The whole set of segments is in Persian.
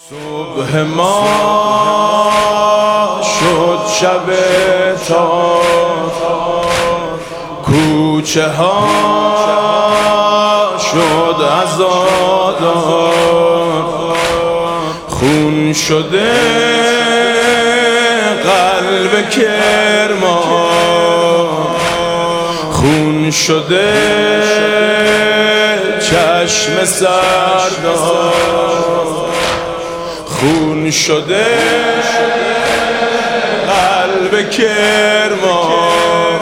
صبح ما شد شب تا کوچه ها شد عزادار، خون شده قلب کرمان، خون شده چشم سردار، خون شده قلب کرمان،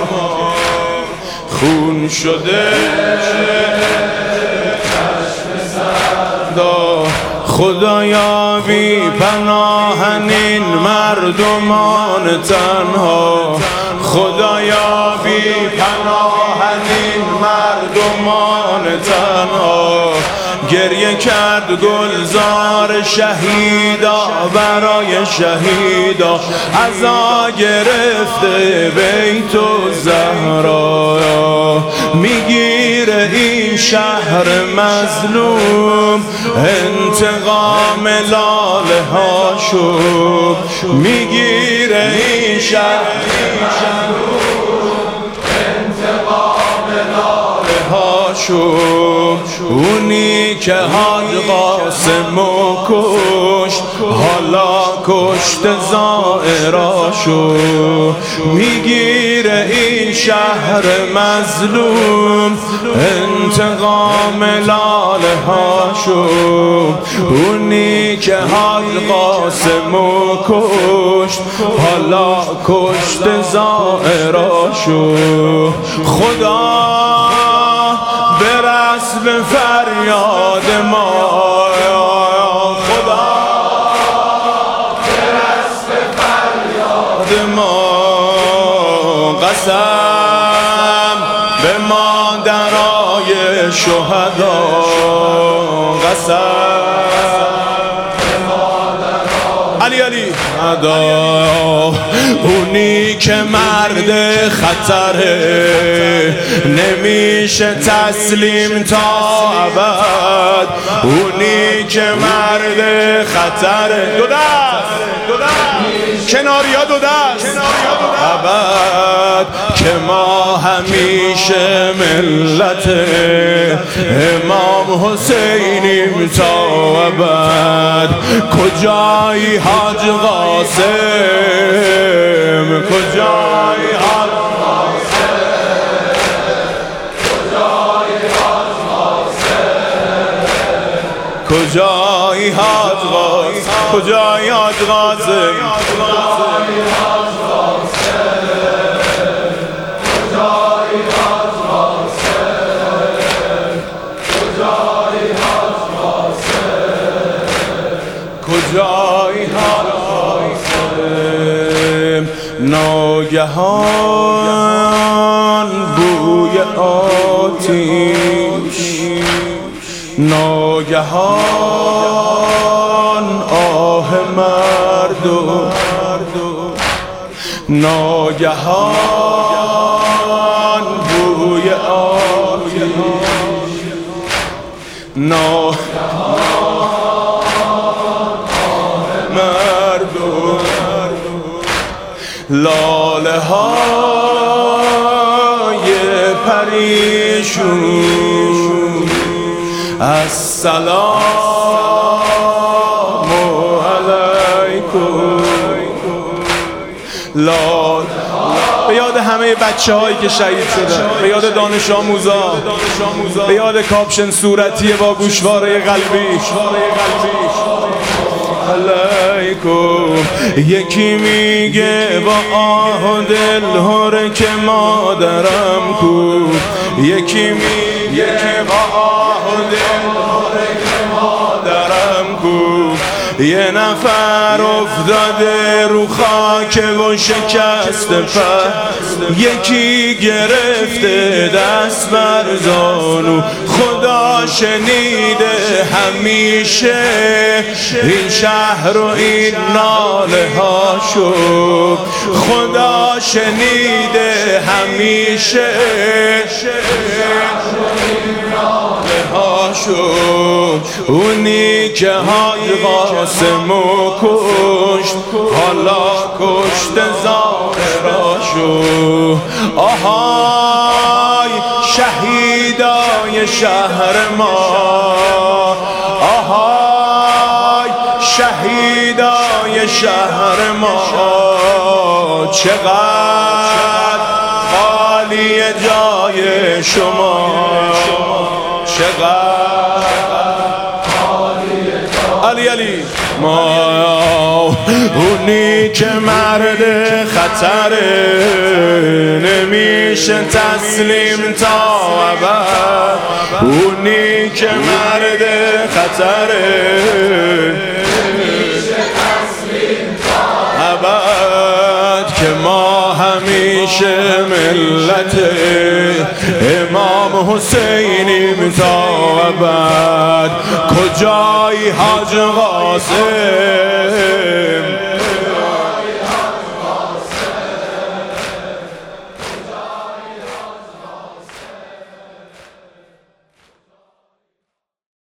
خون شده چشم سردار. خدایا بی پناهن این مردمان تنها، خدایا بی پناهن این مردمان تنها. گریه کرد گلزار شهیدا برای شهیدا، عزا گرفته بیت الزهرا. میگیره این شهر مظلوم انتقام لاله هاشو، میگیره این شهر انتقام لاله هاشو. اونی که حاج قاسمو کشت حالا کشت زائراشو، میگیره این شهر مظلوم انتقام لاله هاشو. اونی که حاج قاسمو کشت حالا کشت زائراشو. خدا برس به فریاد ما، خدا برس به فریاد ما. قسم به مادرای شهدا، قسم به مادرای علی اونی که مرد خطره نمیشه تسلیم تا ابد، اونی که مرد خطره. دو دست کناریا، دو دست ابد. که ما همیشه ملت امام حسینیم تا ابد. کجایی حاج قاسم، کجایی حاج قاسم، کجایی حاج قاسم، کجایی حاج قاسم، کجایی حاج قاسم، کجایی حاج قاسم. ناگهان بوی آتیش، ناگهان آه مردم، ناگهان بوی آتیش، لاله های پریشون. السلام علیکم. به یاد همه بچه هایی که شهید شدن، به یاد دانش آموزا، به یاد کاپشن صورتی با گوشواره قلبی علیکم. یکی میگه با آه و دل که مادرم کو، یکی میگه با آه و دل که مادرم کو. یه نفر افتاده رو خاک و شکسته پر، یکی گرفته دست بر زانو. خدا شنیده همیشه این شهر و این ناله هاشو، خدا شنیده همیشه هاشو. اونی که حاج قاسمو کشت، حالا کشت ظاهراشو. آهای شهیدای شهر ما، آهای شهیدای شهر ما، چقدر خالی جای شما، چقدر علی علی. ما اونی که مرد خطره، نمیشه تسلیم تا ابد. اونی که مرد خطره، نمیشه تسلیم تا ابد. که ما همیشه ملت امام حسینیم تا ابد. کجای حاج قاسم؟